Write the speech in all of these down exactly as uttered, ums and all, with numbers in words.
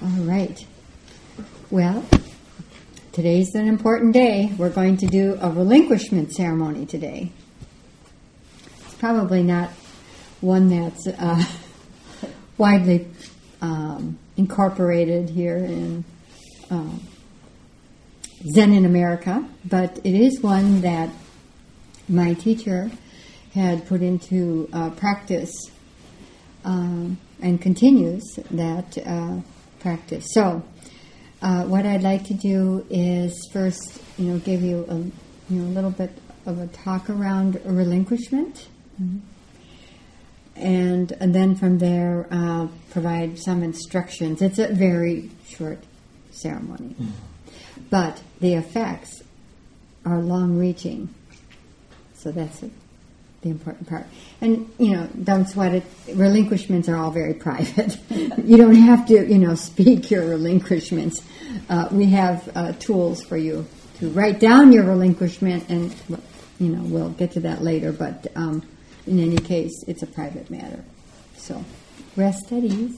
All right. Well, today's an important day. We're going to do a relinquishment ceremony today. It's probably not one that's uh, widely um, incorporated here in um, Zen in America, but it is one that my teacher had put into uh, practice um, and continues that uh, practice. So, uh, what I'd like to do is first, you know, give you a you know a little bit of a talk around relinquishment, mm-hmm. and and then from there uh, provide some instructions. It's a very short ceremony, mm-hmm. but the effects are long-reaching. So that's it. The important part. And, you know, don't sweat it. Relinquishments are all very private. You don't have to, you know, speak your relinquishments. Uh, we have uh, tools for you to write down your relinquishment, and, you know, we'll get to that later. But um, in any case, it's a private matter. So rest at ease.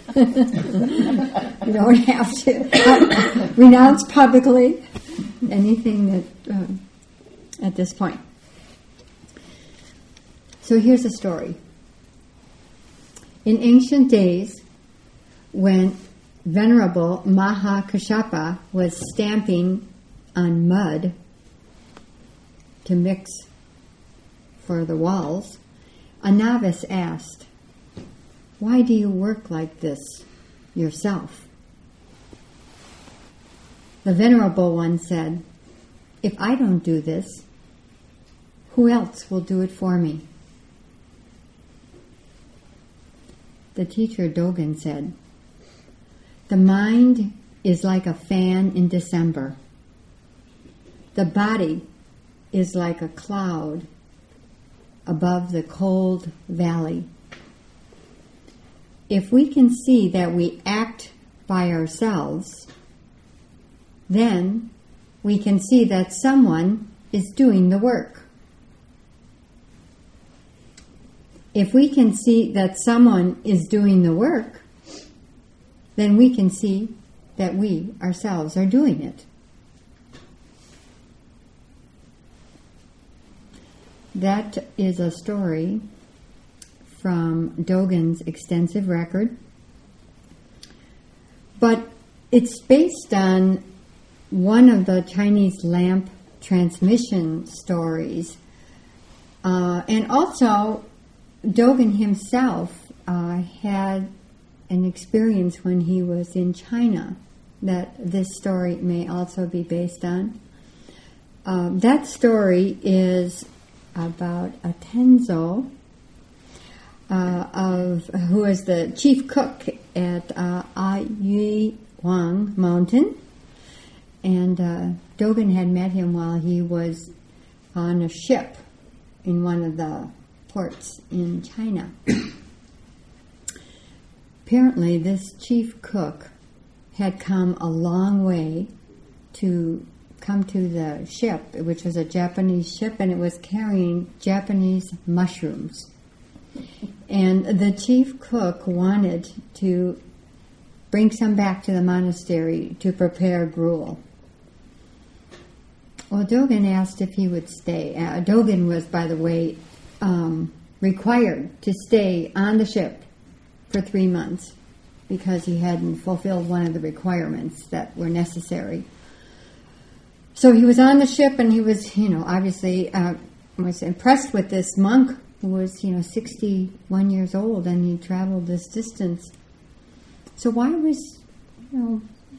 You don't have to renounce publicly anything that um, at this point. So here's a story. In ancient days, when Venerable Mahakashapa was stamping on mud to mix for the walls, a novice asked, "Why do you work like this yourself?" The Venerable One said, "If I don't do this, who else will do it for me?" The teacher Dogen said, "The mind is like a fan in December. The body is like a cloud above the cold valley. If we can see that we act by ourselves, then we can see that someone is doing the work. If we can see that someone is doing the work, then we can see that we ourselves are doing it." That is a story from Dogen's extensive record, but it's based on one of the Chinese lamp transmission stories, uh, and also Dogen himself uh, had an experience when he was in China that this story may also be based on. Um, that story is about a Tenzo uh, of who is the chief cook at uh, Ayui Wang Mountain, and uh, Dogen had met him while he was on a ship in one of the ports in China. Apparently, this chief cook had come a long way to come to the ship, which was a Japanese ship, and it was carrying Japanese mushrooms. And the chief cook wanted to bring some back to the monastery to prepare gruel. Well, Dogen asked if he would stay. Uh, Dogen was, by the way, Um, required to stay on the ship for three months because he hadn't fulfilled one of the requirements that were necessary. So he was on the ship, and he was, you know, obviously uh, was impressed with this monk who was, you know, sixty-one years old, and he traveled this distance. So why was, you know,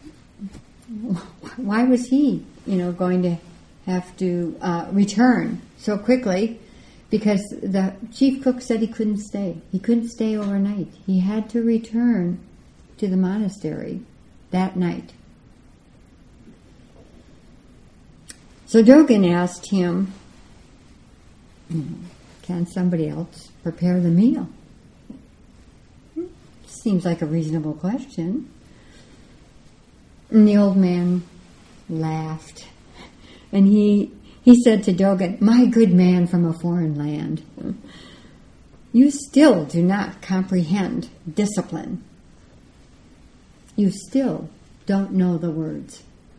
why was he, you know, going to have to uh, return so quickly? Because the chief cook said he couldn't stay. He couldn't stay overnight. He had to return to the monastery that night. So Dogen asked him, "Can somebody else prepare the meal?" Seems like a reasonable question. And the old man laughed, and he He said to Dogen, "My good man from a foreign land, you still do not comprehend discipline. you still don't know the words.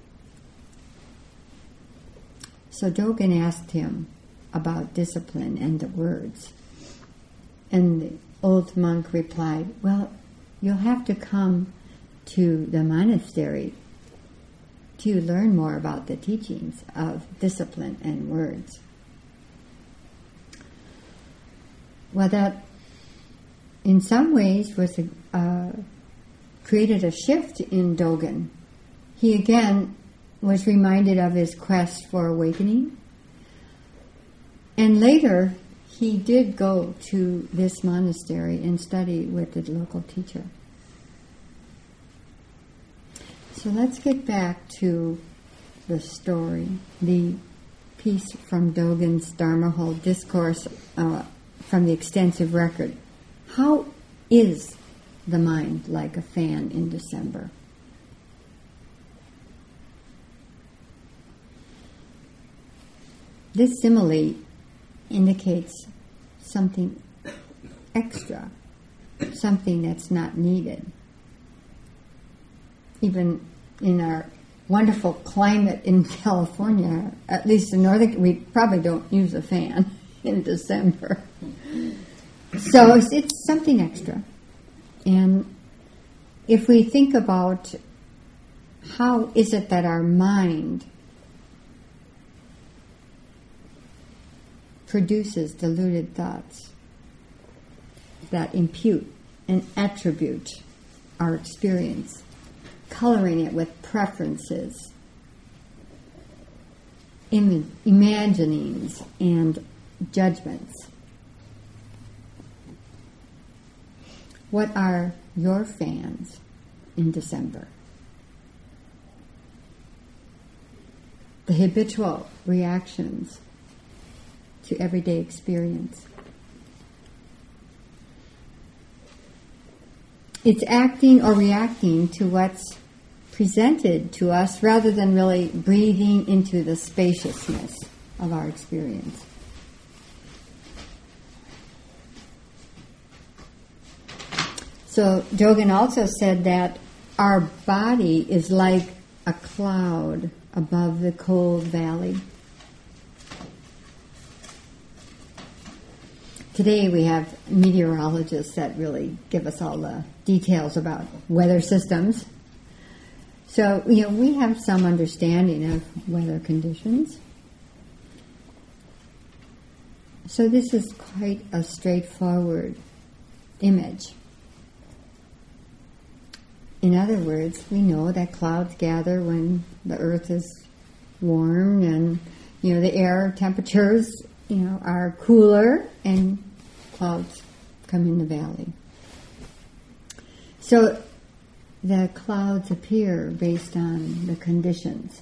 So Dogen asked him about discipline and the words. And the old monk replied, well, you'll have to come to the monastery to learn more about the teachings of discipline and words. Well, that in some ways was a, uh, created a shift in Dogen. He again was reminded of his quest for awakening. And later, he did go to this monastery and study with the local teacher. So let's get back to the story, the piece from Dogen's Dharma Hold discourse uh, from the extensive record. How is the mind like a fan in December? This simile indicates something extra, something that's not needed. Even in our wonderful climate in California, at least in northern, we probably don't use a fan in December. So it's, it's something extra. And if we think about how is it that our mind produces deluded thoughts that impute and attribute our experience, coloring it with preferences, im- imaginings, and judgments. What are your fans in December? The habitual reactions to everyday experience. It's acting or reacting to what's presented to us rather than really breathing into the spaciousness of our experience. So Dogen also said that our body is like a cloud above the cold valley. Today we have meteorologists that really give us all the details about weather systems. So, you know, we have some understanding of weather conditions. So this is quite a straightforward image. In other words, we know that clouds gather when the earth is warm and, you know, the air temperatures, you know, are cooler and clouds come in the valley. So the clouds appear based on the conditions.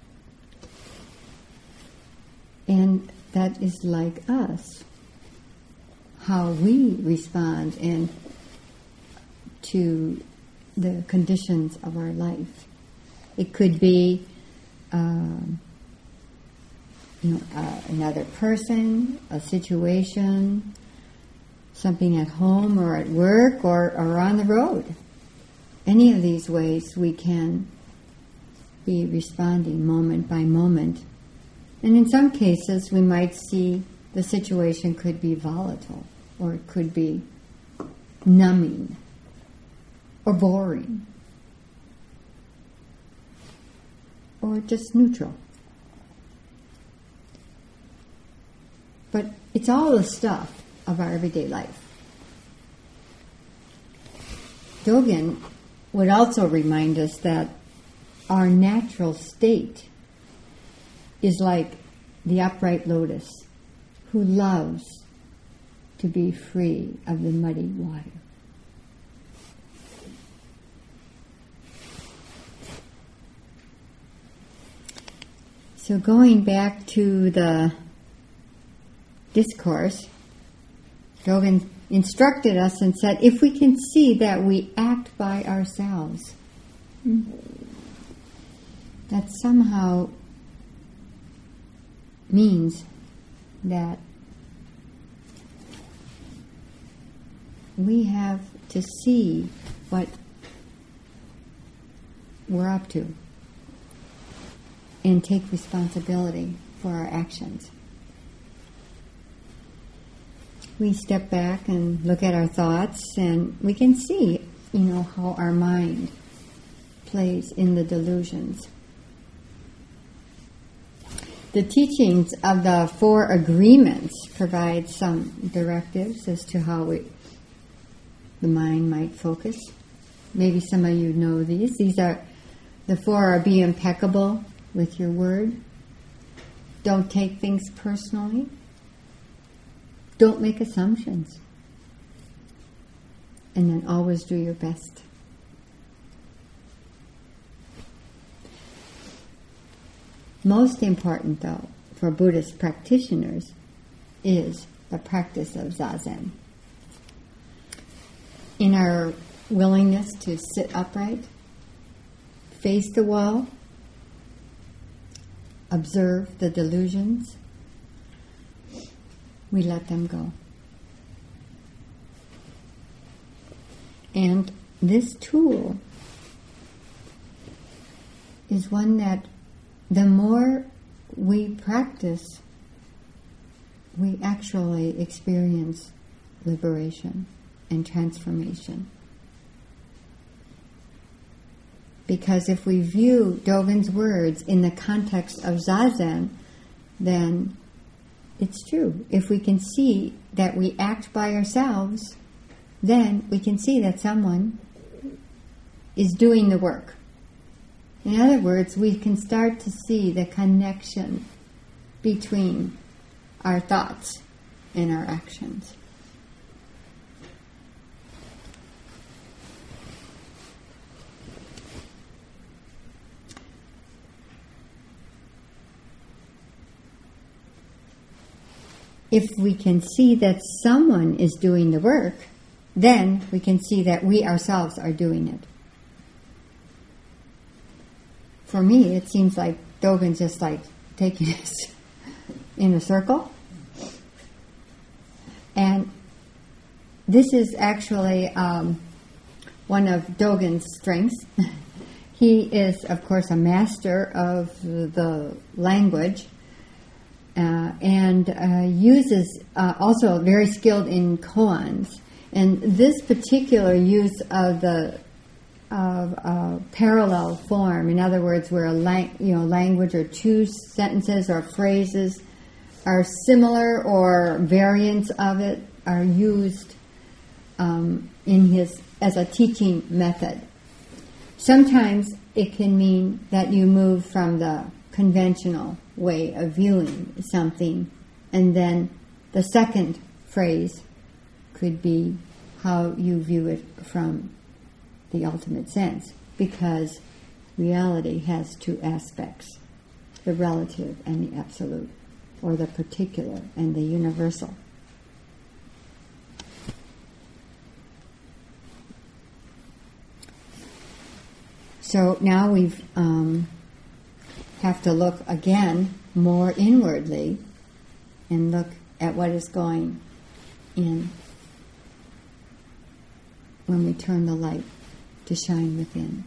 And that is like us, how we respond and to the conditions of our life. It could be um, you know, uh, another person, a situation, something at home or at work or, or on the road. Any of these ways we can be responding moment by moment. And in some cases we might see the situation could be volatile, or it could be numbing or boring or just neutral. But it's all the stuff of our everyday life. Dogen would also remind us that our natural state is like the upright lotus who loves to be free of the muddy water. So going back to the discourse, Dogen instructed us and said, if we can see that we act by ourselves, that somehow means that we have to see what we're up to, and take responsibility for our actions. We step back and look at our thoughts, and we can see, you know, how our mind plays in the delusions. The teachings of the Four Agreements provide some directives as to how we, the mind might focus. Maybe some of you know these. These are, the four are: be impeccable with your word. Don't take things personally. Don't make assumptions. And then always do your best. Most important, though, for Buddhist practitioners is the practice of Zazen. In our willingness to sit upright, face the wall, observe the delusions, we let them go. And this tool is one that the more we practice, we actually experience liberation and transformation. Because if we view Dogen's words in the context of Zazen, then it's true. If we can see that we act by ourselves, then we can see that someone is doing the work. In other words, we can start to see the connection between our thoughts and our actions. If we can see that someone is doing the work, then we can see that we ourselves are doing it. For me, it seems like Dogen's just like taking us in a circle. And this is actually um, one of Dogen's strengths. He is, of course, a master of the language. Uh, and uh, uses uh, also very skilled in koans, and this particular use of the of uh, parallel form, in other words, where a lang- you know language or two sentences or phrases are similar or variants of it are used um, in his as a teaching method. Sometimes it can mean that you move from the conventional way of viewing something, and then the second phrase could be how you view it from the ultimate sense, because reality has two aspects, the relative and the absolute, or the particular and the universal. So now we've um, have to look again more inwardly and look at what is going in when we turn the light to shine within.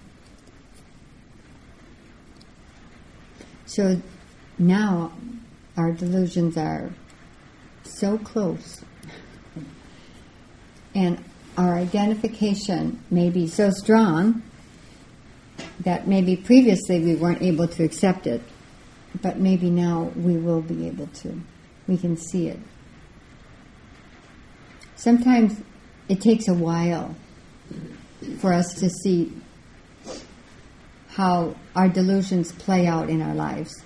So now our delusions are so close, and our identification may be so strong that maybe previously we weren't able to accept it, but maybe now we will be able to. We can see it. Sometimes it takes a while for us to see how our delusions play out in our lives.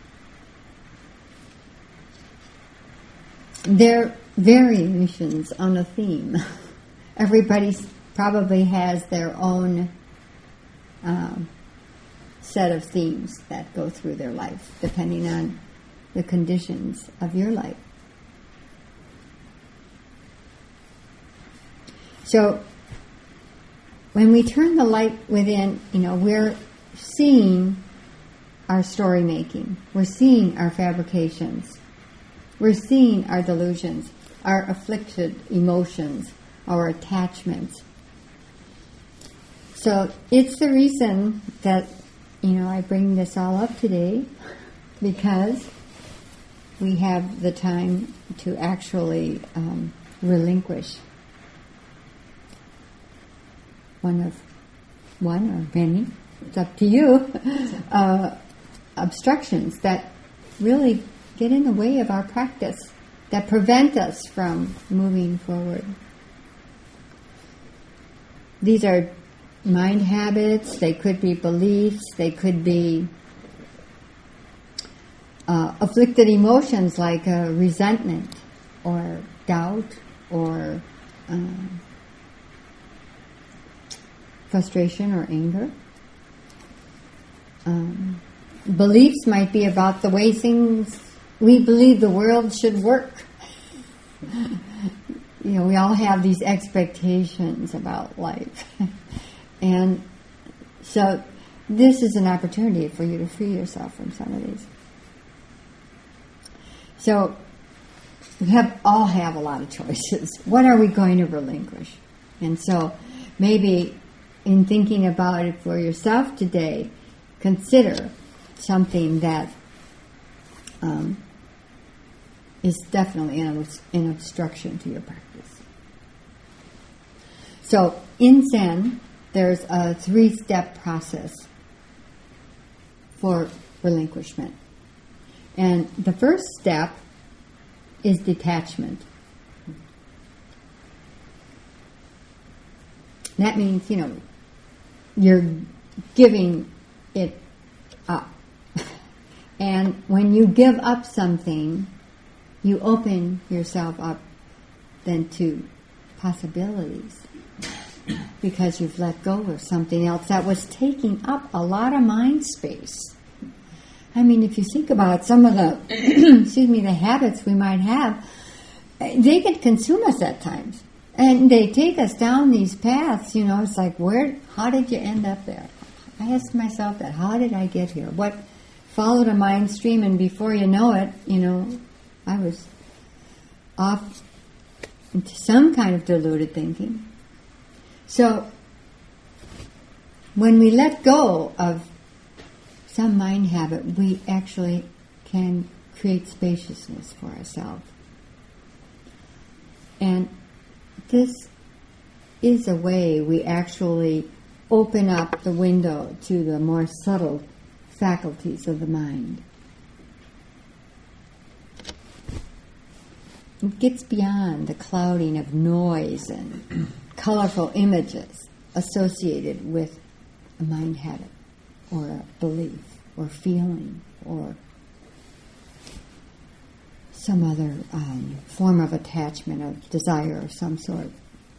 They're variations on a theme. Everybody probably has their own Um, set of themes that go through their life, depending on the conditions of your life. So, when we turn the light within, you know, we're seeing our story making. We're seeing our fabrications. We're seeing our delusions, our afflicted emotions, our attachments. So it's the reason that, you know, I bring this all up today, because we have the time to actually um, relinquish one of one or many, it's up to you, uh, obstructions that really get in the way of our practice, that prevent us from moving forward. These are mind habits, they could be beliefs, they could be uh, afflicted emotions like uh, resentment or doubt or um, frustration or anger. Um, beliefs might be about the way things, we believe the world should work. You know, we all have these expectations about life. And so this is an opportunity for you to free yourself from some of these. So we have all have a lot of choices. What are we going to relinquish? And so maybe in thinking about it for yourself today, consider something that um, is definitely an, an obstruction to your practice. So in Zen, there's a three-step process for relinquishment. And the first step is detachment. That means, you know, you're giving it up. And when you give up something, you open yourself up then to possibilities, because you've let go of something else that was taking up a lot of mind space. I mean, if you think about some of the, excuse me, the habits we might have, they can consume us at times. And they take us down these paths, you know, it's like, where, how did you end up there? I ask myself that, how did I get here? What followed a mind stream, and before you know it, you know, I was off into some kind of deluded thinking. So, when we let go of some mind habit, we actually can create spaciousness for ourselves. And this is a way we actually open up the window to the more subtle faculties of the mind. It gets beyond the clouding of noise and colorful images associated with a mind habit or a belief or feeling or some other um, form of attachment, of desire of some sort.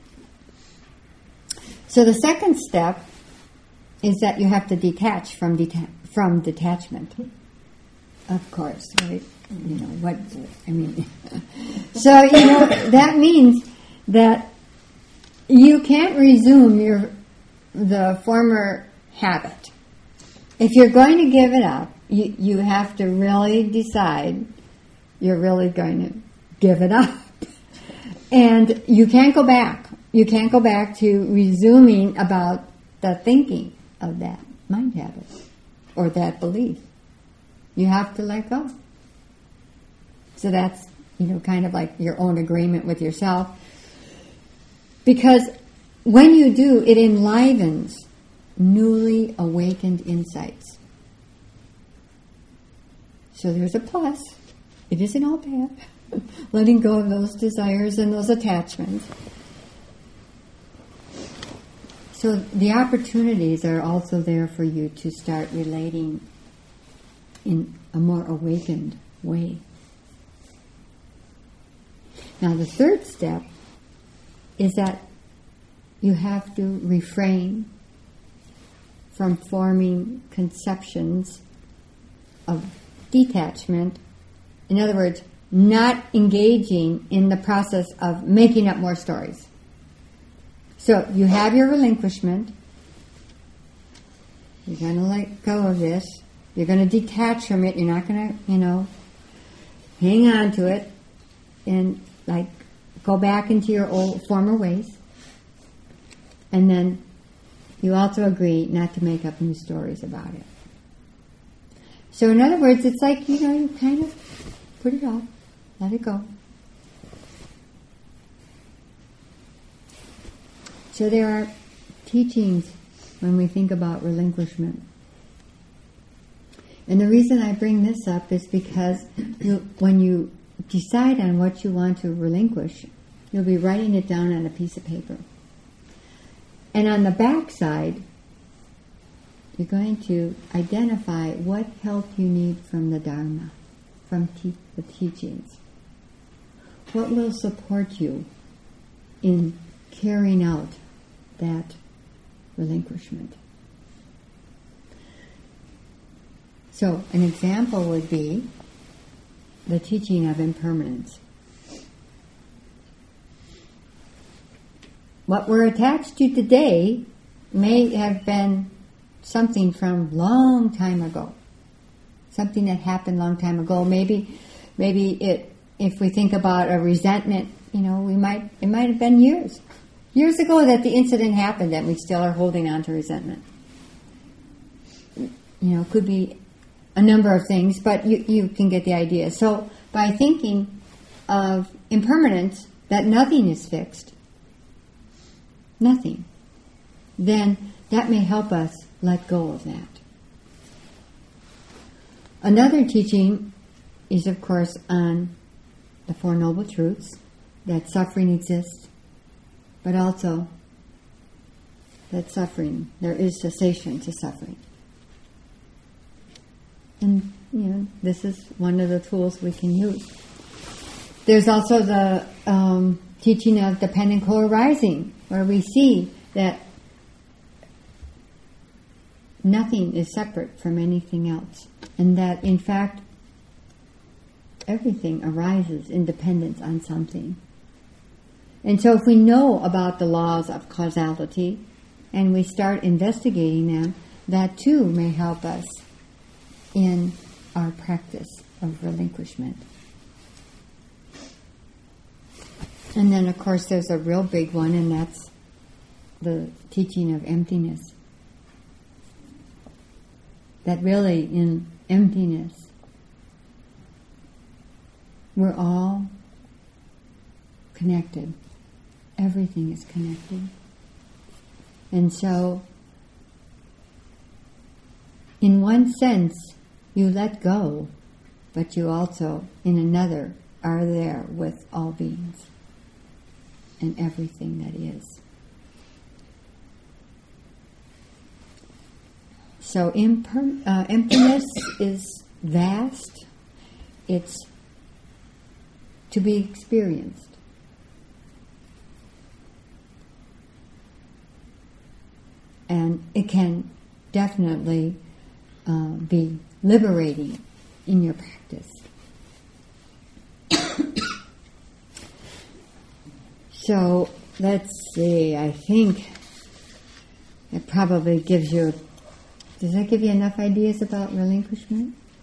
So the second step is that you have to detach from deta- from detachment. Of course, right? You know what I mean. So you know that means that you can't resume your the former habit. If you're going to give it up, you you have to really decide you're really going to give it up, and you can't go back. You can't go back to resuming about the thinking of that mind habit or that belief. You have to let go. So that's, you know, kind of like your own agreement with yourself. Because when you do, it enlivens newly awakened insights. So there's a plus. It isn't all bad. Letting go of those desires and those attachments. So the opportunities are also there for you to start relating in a more awakened way. Now the third step is that you have to refrain from forming conceptions of detachment. In other words, not engaging in the process of making up more stories. So you have your relinquishment. You're going to let go of this. You're going to detach from it. You're not going to, you know, hang on to it and like go back into your old former ways. And then you also agree not to make up new stories about it. So in other words, it's like, you know, you kind of put it off, let it go. So there are teachings when we think about relinquishment. And the reason I bring this up is because you, when you decide on what you want to relinquish, you'll be writing it down on a piece of paper. And on the back side, you're going to identify what help you need from the Dharma, from te- the teachings. What will support you in carrying out that relinquishment? So, an example would be the teaching of impermanence. What we're attached to today may have been something from long time ago, something that happened long time ago. Maybe, maybe it. If we think about a resentment, you know, we might it might have been years, years ago that the incident happened, that we still are holding on to resentment. You know, it could be a number of things, but you you can get the idea. So by thinking of impermanence, that nothing is fixed, nothing, then that may help us let go of that. Another teaching is, of course, on the Four Noble Truths, that suffering exists, but also that suffering, there is cessation to suffering. And, you know, this is one of the tools we can use. There's also the um, teaching of dependent co-arising, where we see that nothing is separate from anything else, and that, in fact, everything arises in dependence on something. And so if we know about the laws of causality, and we start investigating them, that too may help us in our practice of relinquishment. And then, of course, there's a real big one, and that's the teaching of emptiness. That really, in emptiness, we're all connected. Everything is connected. And so, in one sense, you let go, but you also, in another, are there with all beings and everything that is. So imper- uh, emptiness is vast. It's to be experienced. And it can definitely uh, be liberating in your practice. So let's see, I think it probably gives you, does that give you enough ideas about relinquishment?